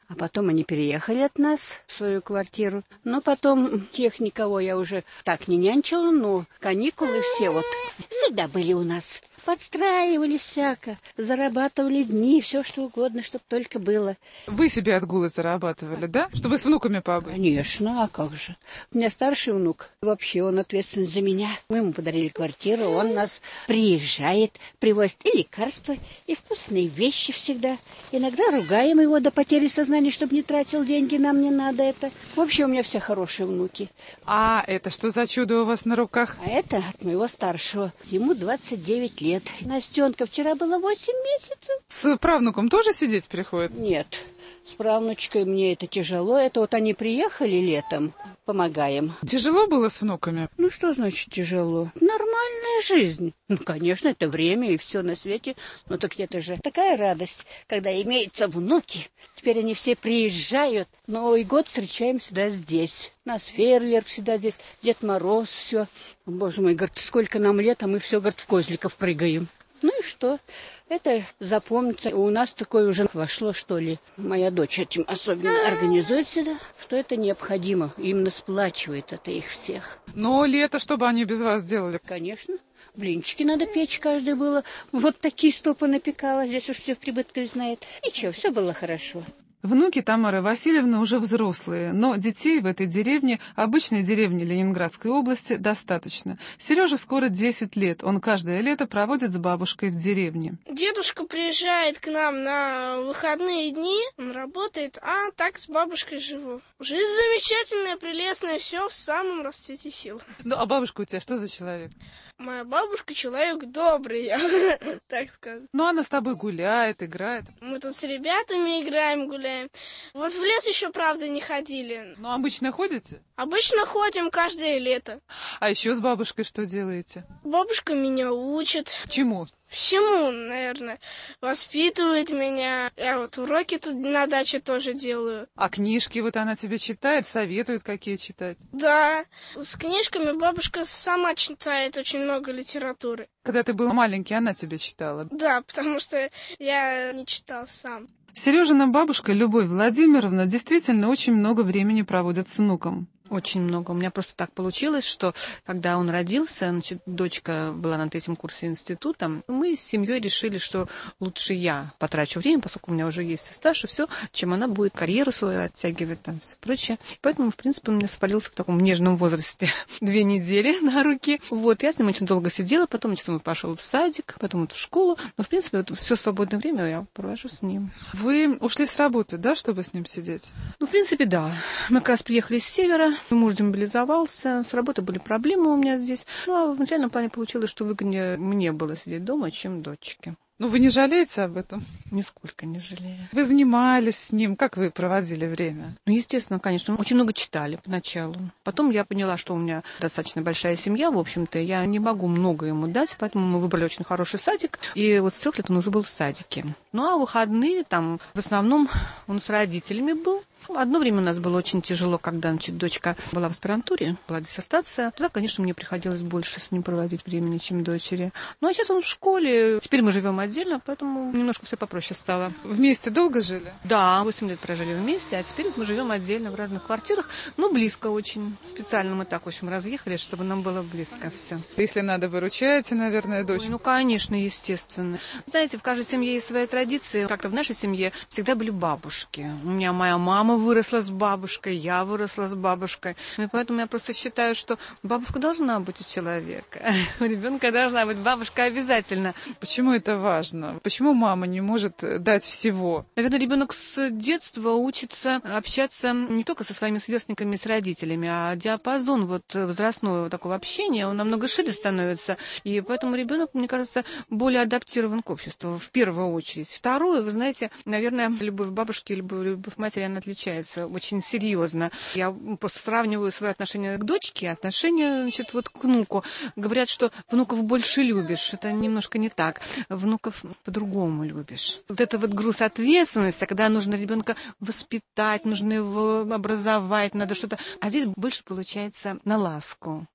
А потом они переехали от нас в свою квартиру. Но потом тех никого я уже так не нянчила, но каникулы все вот всегда были у нас. Подстраивали всяко, зарабатывали дни, все что угодно, чтобы только было. Вы себе отгулы зарабатывали, да? Чтобы с внуками побыть? Конечно, а как же. У меня старший внук, вообще он ответственен за меня. Мы ему подарили квартиру, он нас приезжает, привозит и лекарства, и вкусные вещи всегда. Иногда ругаем его до потери сознания, чтобы не тратил деньги, нам не надо это. Вообще у меня все хорошие внуки. А это что за чудо у вас на руках? А это от моего старшего. Ему 29 лет. Настенка вчера было 8 месяцев. С правнуком тоже сидеть приходится? Нет, с правнучкой мне это тяжело. Это вот они приехали летом, помогаем. Тяжело было с внуками? Ну, что значит тяжело? Нормальная жизнь. Ну, конечно, это время и все на свете. Но так это же такая радость, когда имеются внуки. Теперь они все приезжают. Новый год встречаем всегда здесь. У нас фейерверк всегда здесь. Дед Мороз, все. Боже мой, говорит, сколько нам лет, а мы все, говорит, в Козликов прыгаем. Ну и что? Это запомнится. У нас такое уже вошло, что ли. Моя дочь этим особенно организует всегда, что это необходимо. Именно сплачивает это их всех. Но лето, что бы они без вас делали? Конечно. Блинчики надо печь, каждый было. Вот такие стопы напекала. Здесь уж все в прибытке знает. Ничего, все было хорошо. Внуки Тамары Васильевны уже взрослые, но детей в этой деревне, обычной деревне Ленинградской области, достаточно. Сереже скоро 10 лет, он каждое лето проводит с бабушкой в деревне. Дедушка приезжает к нам на выходные дни, он работает, а так с бабушкой живу. Жизнь замечательная, прелестная, все в самом расцвете сил. Ну, а бабушка у тебя что за человек? Моя бабушка человек добрый, так сказать. Ну, она с тобой гуляет, играет. Мы тут с ребятами играем, гуляем. Вот в лес еще, правда, не ходили. Ну, обычно ходите? Обычно ходим каждое лето. А еще с бабушкой что делаете? Бабушка меня учит. Чему? Всему, наверное. Воспитывает меня. Я вот уроки тут на даче тоже делаю. А книжки вот она тебе читает, советует, какие читать? Да. С книжками бабушка сама читает очень много литературы. Когда ты был маленький, она тебе читала? Да, потому что я не читал сам. Сережина бабушка Любовь Владимировна действительно очень много времени проводит с внуком. Очень много. У меня просто так получилось, что когда он родился, значит, дочка была на 3-м курсе института, мы с семьей решили, что лучше я потрачу время, поскольку у меня уже есть стаж и все, чем она будет карьеру свою оттягивать, там все прочее. Поэтому, в принципе, он мне свалился в таком нежном возрасте 2 недели на руки. Вот, я с ним очень долго сидела, потом, значит, он пошел в садик, потом вот в школу. Но, в принципе, вот все свободное время я провожу с ним. Вы ушли с работы, да, чтобы с ним сидеть? Ну, в принципе, да. Мы как раз приехали с севера. Муж демобилизовался, с работы были проблемы у меня здесь. Ну, а в материальном плане получилось, что выгоднее мне было сидеть дома, чем дочке. Ну, вы не жалеете об этом? Нисколько не жалею. Вы занимались с ним? Как вы проводили время? Ну, естественно, конечно. Мы очень много читали поначалу. Потом я поняла, что у меня достаточно большая семья, в общем-то. Я не могу много ему дать, поэтому мы выбрали очень хороший садик. И вот с 3 лет он уже был в садике. Ну, а выходные там в основном он с родителями был. Одно время у нас было очень тяжело, когда, значит, дочка была в аспирантуре, была диссертация. Тогда, конечно, мне приходилось больше с ним проводить времени, чем дочери. Ну, а сейчас он в школе. Теперь мы живем отдельно, поэтому немножко все попроще стало. Вместе долго жили? Да, 8 лет прожили вместе, а теперь мы живем отдельно в разных квартирах, но близко очень. Специально мы так, в общем, разъехались, чтобы нам было близко все. Если надо, выручаете, наверное, дочь? Ой, ну, конечно, естественно. Знаете, в каждой семье есть свои традиции. Как-то в нашей семье всегда были бабушки. У меня моя мама выросла с бабушкой, я выросла с бабушкой. И поэтому я просто считаю, что бабушка должна быть у человека. У ребенка должна быть бабушка обязательно. Почему это важно? Почему мама не может дать всего? Наверное, ребенок с детства учится общаться не только со своими сверстниками, с родителями, а диапазон вот возрастного такого общения, он намного шире становится. И поэтому ребенок, мне кажется, более адаптирован к обществу в первую очередь. Второе, вы знаете, наверное, любовь бабушки, любовь матери, она отличается очень серьезно. Я просто сравниваю свои отношения к дочке, отношения, значит, вот к внуку. Говорят, что внуков больше любишь. Это немножко не так. Внуков по-другому любишь. Вот это вот груз ответственности, когда нужно ребенка воспитать, нужно его образовать, надо что-то. А здесь больше получается на ласку.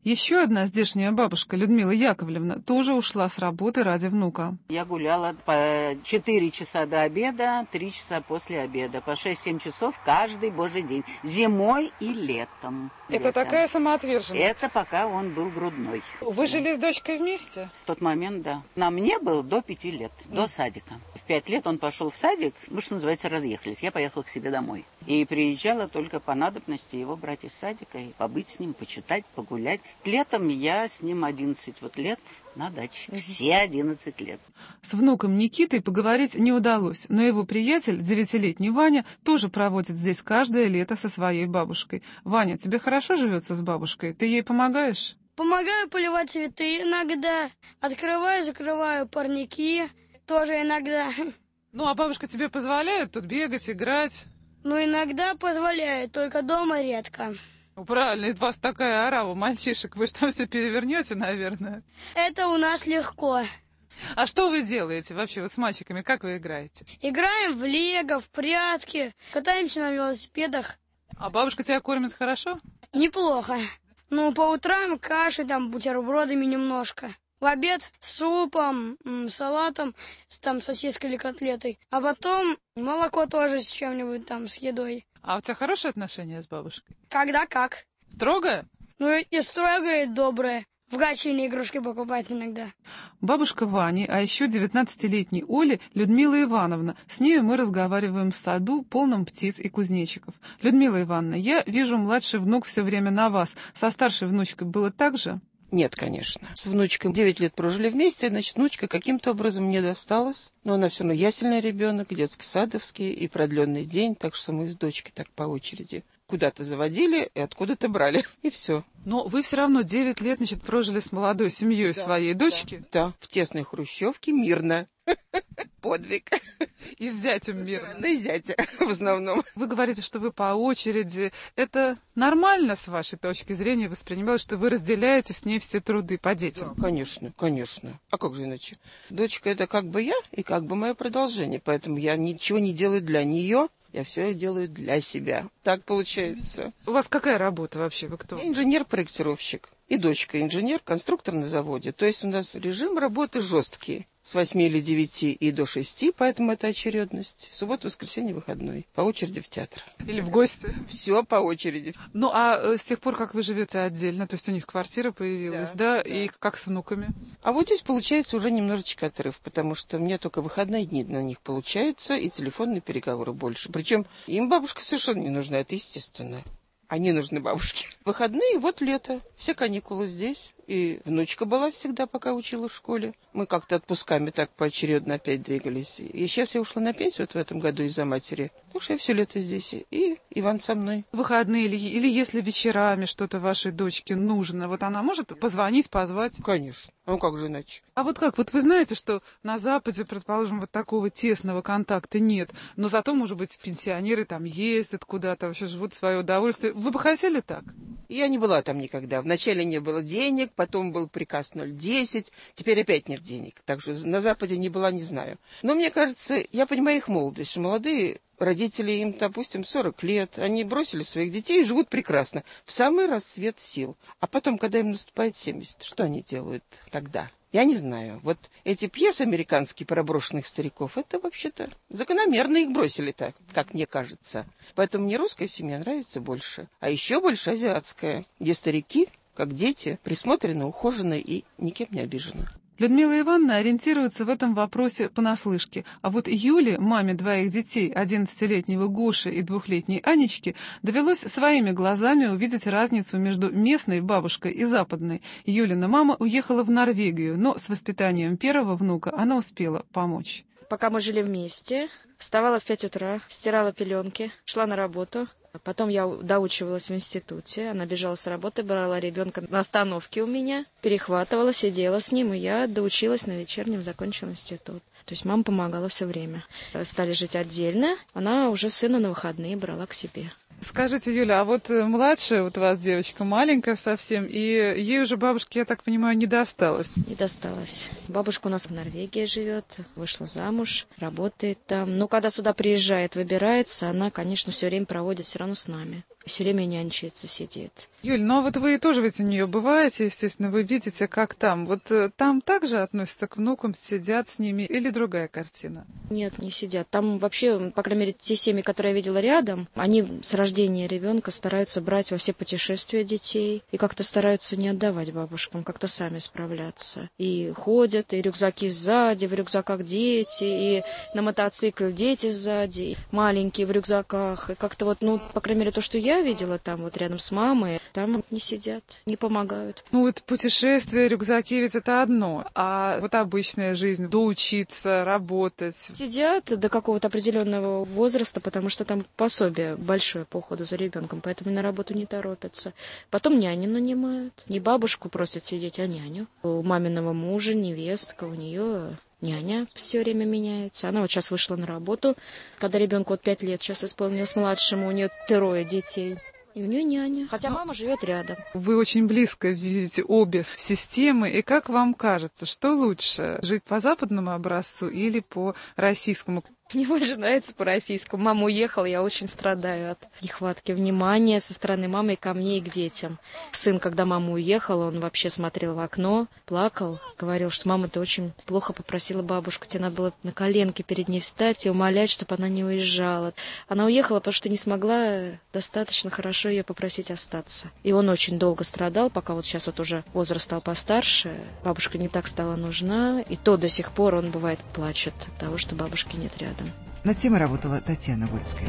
Еще одна здешняя бабушка, Людмила Яковлевна, тоже ушла с работы ради внука. Я гуляла по 4 часа до обеда, 3 часа после обеда, по 6-7 часов каждый божий день, зимой и летом. Это такая самоотверженность? Это пока он был грудной. Вы жили с дочкой вместе? В тот момент, да. На мне был до 5 лет, до садика. В 5 лет он пошел в садик, мы, что называется, разъехались. Я поехала к себе домой. И приезжала только по надобности его брать из садика и побыть с ним, почитать, погулять. Летом я с ним 11 лет на даче. Все 11 лет. С внуком Никитой поговорить не удалось, но его приятель, 9-летний Ваня, тоже проводит здесь каждое лето со своей бабушкой. Ваня, тебе хорошо живется с бабушкой? Ты ей помогаешь? Помогаю поливать цветы иногда. Открываю, закрываю парники тоже иногда. Ну, а бабушка тебе позволяет тут бегать, играть? Ну, иногда позволяет, только дома редко. Ну, правильно, из вас такая орава мальчишек. Вы что, все перевернете, наверное? Это у нас легко. А что вы делаете вообще вот с мальчиками? Как вы играете? Играем в лего, в прятки, катаемся на велосипедах. А бабушка тебя кормит хорошо? Неплохо. Ну, по утрам каши, там, бутербродами немножко. В обед супом, салатом, там, сосиской или котлетой. А потом молоко тоже с чем-нибудь там, с едой. А у тебя хорошие отношения с бабушкой? Когда как. Строгое? Ну, и строгое, и доброе. В гачине игрушки покупать иногда. Бабушка Вани, а еще 19-летней Оли, Людмила Ивановна. С нею мы разговариваем в саду, полном птиц и кузнечиков. Людмила Ивановна, я вижу, младший внук все время на вас. Со старшей внучкой было так же? Нет, конечно. С внучкой 9 лет прожили вместе, значит, внучка каким-то образом мне досталась. Но она все равно ясельный ребенок, детский садовский и продленный день, так что мы с дочкой так по очереди куда-то заводили и откуда-то брали, и все. Но вы все равно 9 лет, значит, прожили с молодой семьей своей дочки? Да, в тесной хрущевке мирно. Подвиг. И с зятем мирно. Да, и зятя в основном. Вы говорите, что вы по очереди. Это нормально с вашей точки зрения воспринималось, что вы разделяете с ней все труды по детям? Да, конечно, конечно. А как же иначе? Дочка — это как бы я и как бы мое продолжение. Поэтому я ничего не делаю для нее. Я все делаю для себя. Так получается. У вас какая работа вообще? Вы кто? Я инженер-проектировщик. И дочка инженер, конструктор на заводе. То есть у нас режим работы жесткий. С 8 или 9 и до 6, поэтому это очередность. Суббота, воскресенье, выходной. По очереди в театр. Или в гости? Все по очереди. Ну, а с тех пор, как вы живете отдельно, то есть у них квартира появилась, да? И как с внуками? А вот здесь получается уже немножечко отрыв, потому что мне только выходные дни на них получаются, и телефонные переговоры больше. Причем им бабушка совершенно не нужна, это естественно. Они нужны бабушке. Выходные, вот лето. Все каникулы здесь. И внучка была всегда, пока учила в школе. Мы как-то отпусками так поочередно опять двигались. И сейчас я ушла на пенсию вот в этом году из-за матери. Так что я все лето здесь. И Иван со мной. Выходные или если вечерами что-то вашей дочке нужно, вот она может позвонить, позвать? Конечно. Ну как же иначе? А вот как? Вот вы знаете, что на Западе, предположим, вот такого тесного контакта нет. Но зато, может быть, пенсионеры там ездят куда-то, вообще живут в свое удовольствие. Вы бы хотели так? Я не была там никогда. Вначале не было денег, потом был приказ 010, теперь опять нет денег. Так что на Западе не была, не знаю. Но мне кажется, я понимаю их молодость, что молодые родители, им, допустим, 40 лет, они бросили своих детей и живут прекрасно, в самый расцвет сил. А потом, когда им наступает 70, что они делают тогда? Я не знаю. Вот эти пьесы американские про брошенных стариков, это вообще-то закономерно их бросили так, как мне кажется. Поэтому мне русская семья нравится больше. А еще больше азиатская, где старики, как дети, присмотрены, ухожены и никем не обижены. Людмила Ивановна ориентируется в этом вопросе понаслышке. А вот Юле, маме двоих детей, 11-летнего Гоши и 2-летней Анечки, довелось своими глазами увидеть разницу между местной бабушкой и западной. Юлина мама уехала в Норвегию, но с воспитанием первого внука она успела помочь. Пока мы жили вместе, вставала в 5 утра, стирала пеленки, шла на работу. Потом я доучивалась в институте. Она бежала с работы, брала ребенка на остановке у меня, перехватывала, сидела с ним, и я доучилась на вечернем, закончила институт. То есть мама помогала все время. Стали жить отдельно. Она уже сына на выходные брала к себе. Скажите, Юля, а вот младшая вот у вас девочка, маленькая совсем, и ей уже бабушке, я так понимаю, не досталось? Не досталось. Бабушка у нас в Норвегии живет, вышла замуж, работает там. Но когда сюда приезжает, выбирается, она, конечно, все время проводит все равно с нами. все время нянчится, сидит. Юль, ну вот вы тоже ведь у нее бываете, естественно, вы видите, как там. Вот там также относятся к внукам, сидят с ними, или другая картина? Нет, не сидят. Там вообще, по крайней мере, те семьи, которые я видела рядом, они с рождения ребенка стараются брать во все путешествия детей и как-то стараются не отдавать бабушкам, как-то сами справляться. И ходят, и рюкзаки сзади, в рюкзаках дети, и на мотоцикле дети сзади, и маленькие в рюкзаках. И как-то вот, ну, по крайней мере, то, что я видела там вот рядом с мамой, там не сидят, не помогают. Ну вот путешествия, рюкзаки ведь это одно, а вот обычная жизнь, доучиться, работать. Сидят до какого-то определенного возраста, потому что там пособие большое по уходу за ребенком, поэтому на работу не торопятся. Потом няню нанимают. Не бабушку просят сидеть, а няню. У маминого мужа невестка, у нее няня все время меняется. Она вот сейчас вышла на работу, когда ребенку вот 5 лет сейчас исполнилось младшему, у нее 3 детей. И у нее няня, хотя мама живет рядом. Вы очень близко видите обе системы, и как вам кажется, что лучше, жить по западному образцу или по российскому? Мне больше нравится по-российскому. Мама уехала, я очень страдаю от нехватки внимания со стороны мамы ко мне и к детям. Сын, когда мама уехала, он вообще смотрел в окно, плакал, говорил, что мама, ты очень плохо попросила бабушку, тебе надо было на коленки перед ней встать и умолять, чтобы она не уезжала. Она уехала, потому что не смогла достаточно хорошо ее попросить остаться. И он очень долго страдал, пока вот сейчас вот уже возраст стал постарше, бабушка не так стала нужна, и то до сих пор он, бывает, плачет от того, что бабушки нет рядом. Над темой работала Татьяна Вольская.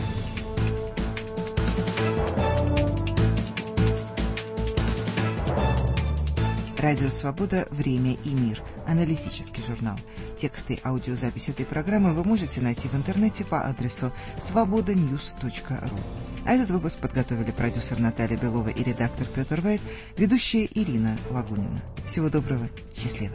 Радио «Свобода. Время и мир». Аналитический журнал. Тексты и аудиозапись этой программы вы можете найти в интернете по адресу svobodanews.ru. А этот выпуск подготовили продюсер Наталья Белова и редактор Петр Вайт, ведущая Ирина Лагунина. Всего доброго. Счастливо.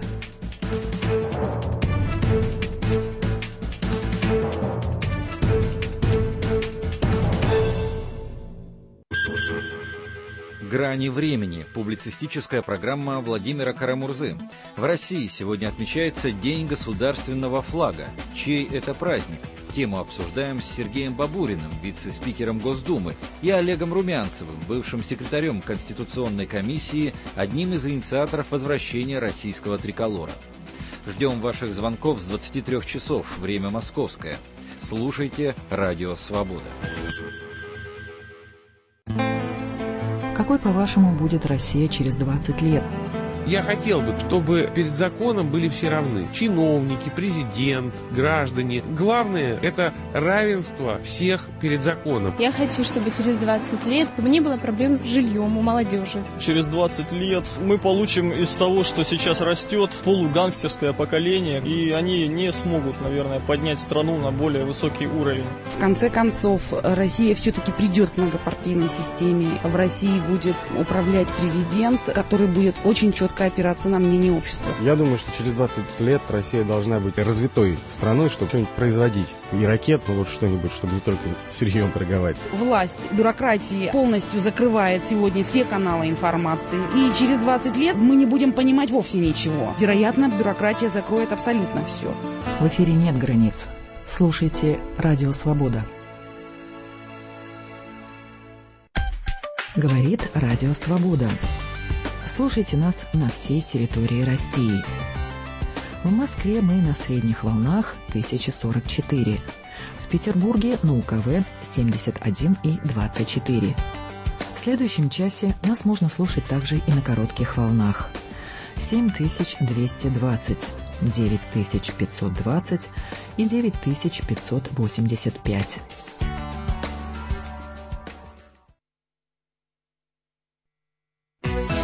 «Грани времени» – публицистическая программа Владимира Карамурзы. В России сегодня отмечается День государственного флага. Чей это праздник? Тему обсуждаем с Сергеем Бабуриным, вице-спикером Госдумы, и Олегом Румянцевым, бывшим секретарем Конституционной комиссии, одним из инициаторов возвращения российского триколора. Ждем ваших звонков с 23 часов, время московское. Слушайте «Радио Свобода». Какой, по-вашему, будет Россия через 20 лет? Я хотел бы, чтобы перед законом были все равны. Чиновники, президент, граждане. Главное – это равенство всех перед законом. Я хочу, чтобы через 20 лет не было проблем с жильем у молодежи. Через 20 лет мы получим из того, что сейчас растет, полугангстерское поколение, и они не смогут, наверное, поднять страну на более высокий уровень. В конце концов, Россия все-таки придет к многопартийной системе. В России будет управлять президент, который будет очень четко опираться на мнение общества. Я думаю, что через 20 лет Россия должна быть развитой страной, чтобы что-нибудь производить. И ракет, ну вот что-нибудь, чтобы не только сырьем торговать. Власть бюрократии полностью закрывает сегодня все каналы информации. И через 20 лет мы не будем понимать вовсе ничего. Вероятно, бюрократия закроет абсолютно все. В эфире нет границ. Слушайте «Радио Свобода». Говорит «Радио Свобода». Слушайте нас на всей территории России. В Москве мы на средних волнах 1044. В Петербурге на УКВ 71 и 24. В следующем часе нас можно слушать также и на коротких волнах. 7220, 9520 и 9585.